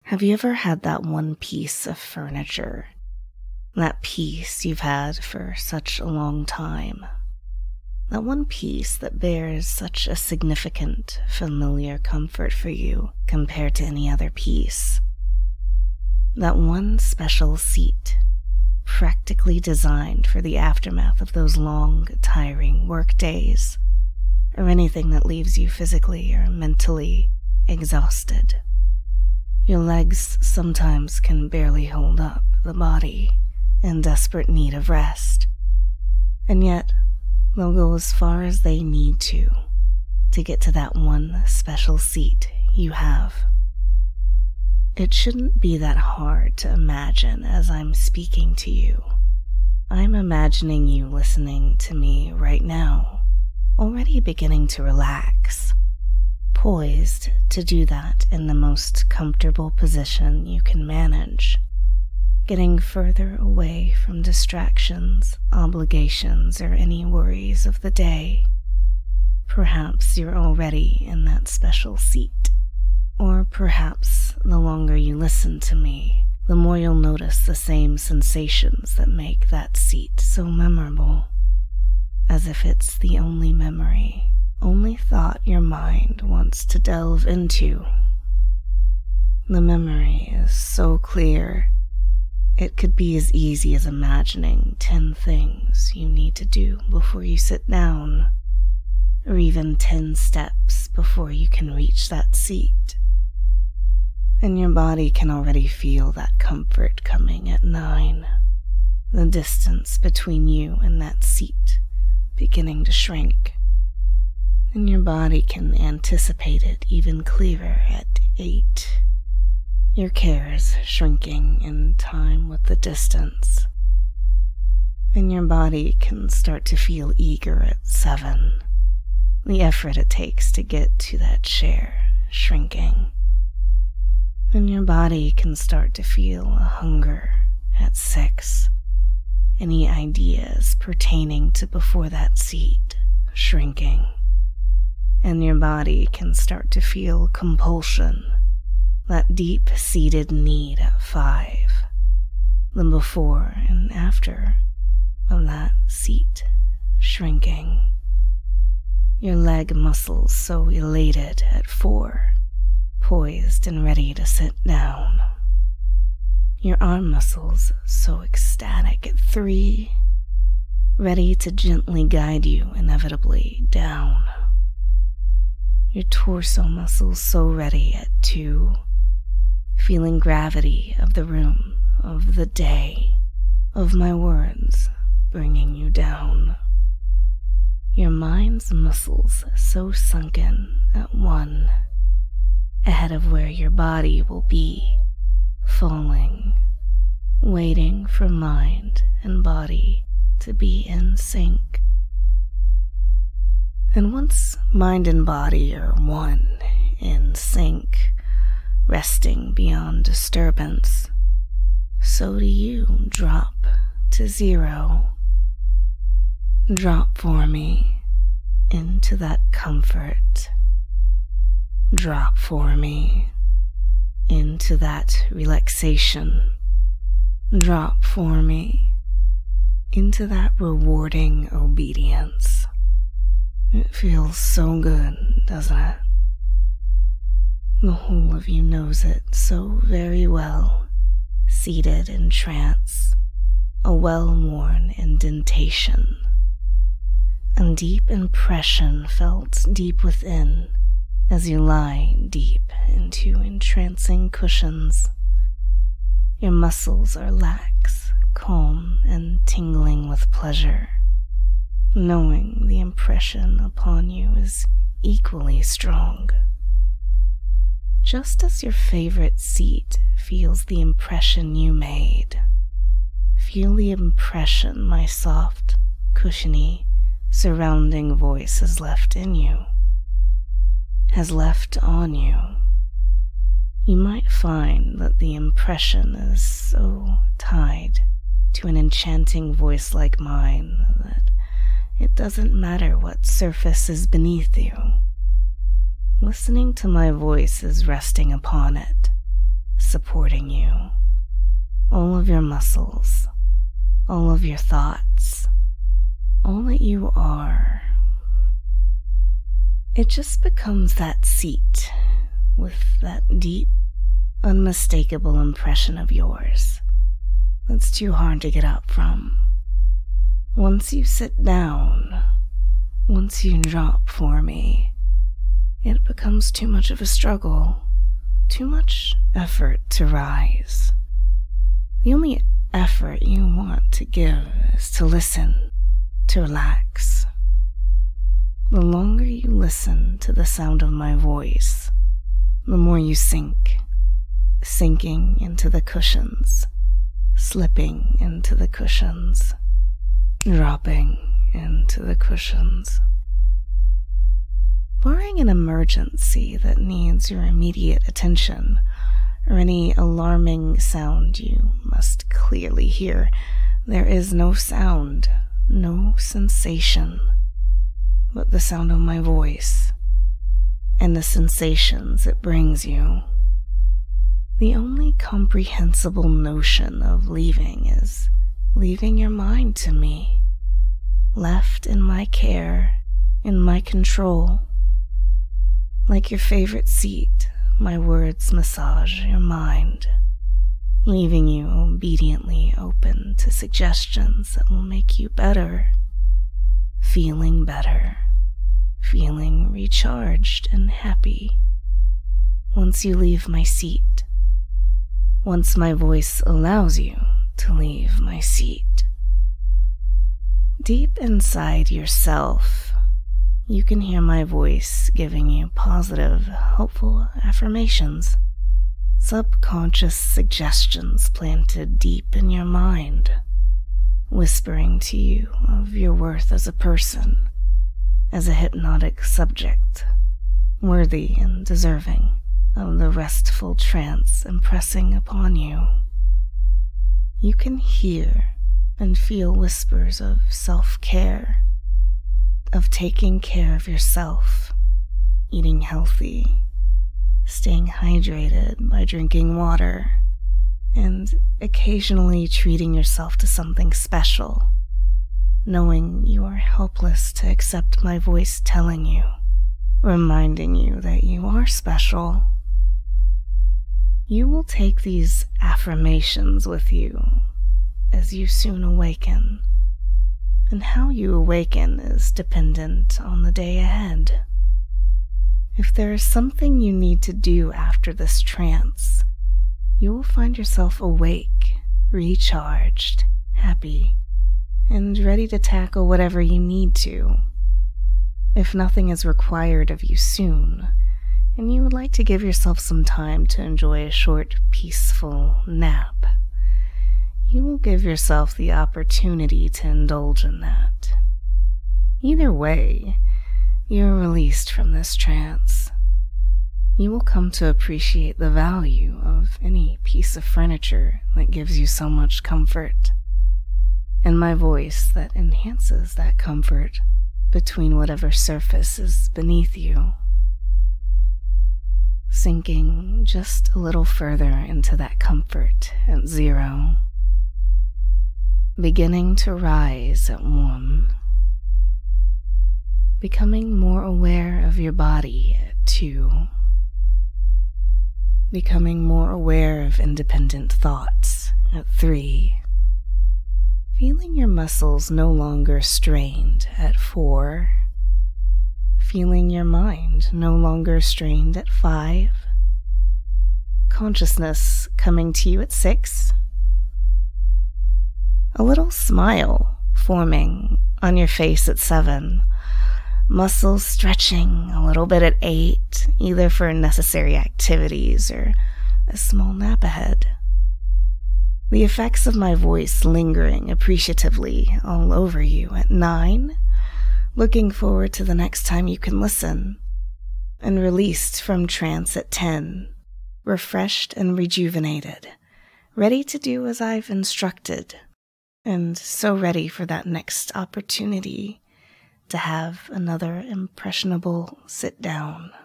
Have you ever had that one piece of furniture? That piece you've had for such a long time? That one piece that bears such a significant, familiar comfort for you compared to any other piece? That one special seat, practically designed for the aftermath of those long, tiring work days, or anything that leaves you physically or mentally exhausted. Your legs sometimes can barely hold up the body in desperate need of rest, and yet they'll go as far as they need to get to that one special seat you have. It shouldn't be that hard to imagine as I'm speaking to you. I'm imagining you listening to me right now, already beginning to relax, poised to do that in the most comfortable position you can manage, getting further away from distractions, obligations, or any worries of the day. Perhaps you're already in that special seat, or perhaps the longer you listen to me, the more you'll notice the same sensations that make that seat so memorable, as if it's the only memory, only thought your mind wants to delve into. The memory is so clear, it could be as easy as imagining 10 things you need to do before you sit down, or even 10 steps before you can reach that seat. And your body can already feel that comfort coming at 9, the distance between you and that seat beginning to shrink. And your body can anticipate it even clearer at 8. Your cares shrinking in time with the distance. And your body can start to feel eager at 7. The effort it takes to get to that chair shrinking. And your body can start to feel a hunger at 6. Any ideas pertaining to before that seat shrinking. And your body can start to feel compulsion, that deep-seated need at 5, the before and after of that seat shrinking. Your leg muscles so elated at 4, poised and ready to sit down. Your arm muscles so ecstatic at 3, ready to gently guide you inevitably down. Your torso muscles so ready at 2, feeling gravity of the room, of the day, of my words bringing you down. Your mind's muscles so sunken at 1, ahead of where your body will be, falling, waiting for mind and body to be in sync. And once mind and body are one, in sync, resting beyond disturbance, so do you drop to 0. Drop for me into that comfort. Drop for me into that relaxation. Drop for me into that rewarding obedience. It feels so good, doesn't it? The whole of you knows it so very well, seated in trance, a well-worn indentation, a deep impression felt deep within as you lie deep into entrancing cushions. Your muscles are lax, calm, and tingling with pleasure, knowing the impression upon you is equally strong. Just as your favorite seat feels the impression you made, feel the impression my soft, cushiony, surrounding voice has left in you, has left on you. You might find that the impression is so tied to an enchanting voice like mine that it doesn't matter what surface is beneath you. Listening to my voice is resting upon it, supporting you. All of your muscles, all of your thoughts, all that you are. It just becomes that seat with that deep, unmistakable impression of yours that's too hard to get up from. Once you sit down, once you drop for me, it becomes too much of a struggle, too much effort to rise. The only effort you want to give is to listen, to relax. The longer you listen to the sound of my voice, the more you sink, sinking into the cushions, slipping into the cushions, dropping into the cushions. Barring an emergency that needs your immediate attention, or any alarming sound you must clearly hear, there is no sound, no sensation, but the sound of my voice and the sensations it brings you. The only comprehensible notion of leaving is leaving your mind to me, left in my care, in my control. Like your favorite seat, my words massage your mind, leaving you obediently open to suggestions that will make you better, feeling recharged and happy. Once you leave my seat, once my voice allows you to leave my seat. Deep inside yourself, you can hear my voice giving you positive, helpful affirmations, subconscious suggestions planted deep in your mind, whispering to you of your worth as a person, as a hypnotic subject, worthy and deserving of the restful trance impressing upon you. You can hear and feel whispers of self-care, of taking care of yourself, eating healthy, staying hydrated by drinking water, and occasionally treating yourself to something special, knowing you are helpless to accept my voice telling you, reminding you that you are special. You will take these affirmations with you as you soon awaken, and how you awaken is dependent on the day ahead. If there is something you need to do after this trance, you will find yourself awake, recharged, happy, and ready to tackle whatever you need to. If nothing is required of you soon, and you would like to give yourself some time to enjoy a short, peaceful nap, you will give yourself the opportunity to indulge in that. Either way, you're released from this trance. You will come to appreciate the value of any piece of furniture that gives you so much comfort, and my voice that enhances that comfort between whatever surface is beneath you. Sinking just a little further into that comfort at 0. Beginning to rise at 1. Becoming more aware of your body at 2. Becoming more aware of independent thoughts at 3. Feeling your muscles no longer strained at 4. Feeling your mind no longer strained at 5. Consciousness coming to you at 6. A little smile forming on your face at 7. Muscles stretching a little bit at 8, either for necessary activities or a small nap ahead. The effects of my voice lingering appreciatively all over you at 9, looking forward to the next time you can listen, and released from trance at 10, refreshed and rejuvenated, ready to do as I've instructed, and so ready for that next opportunity to have another impressionable sit down.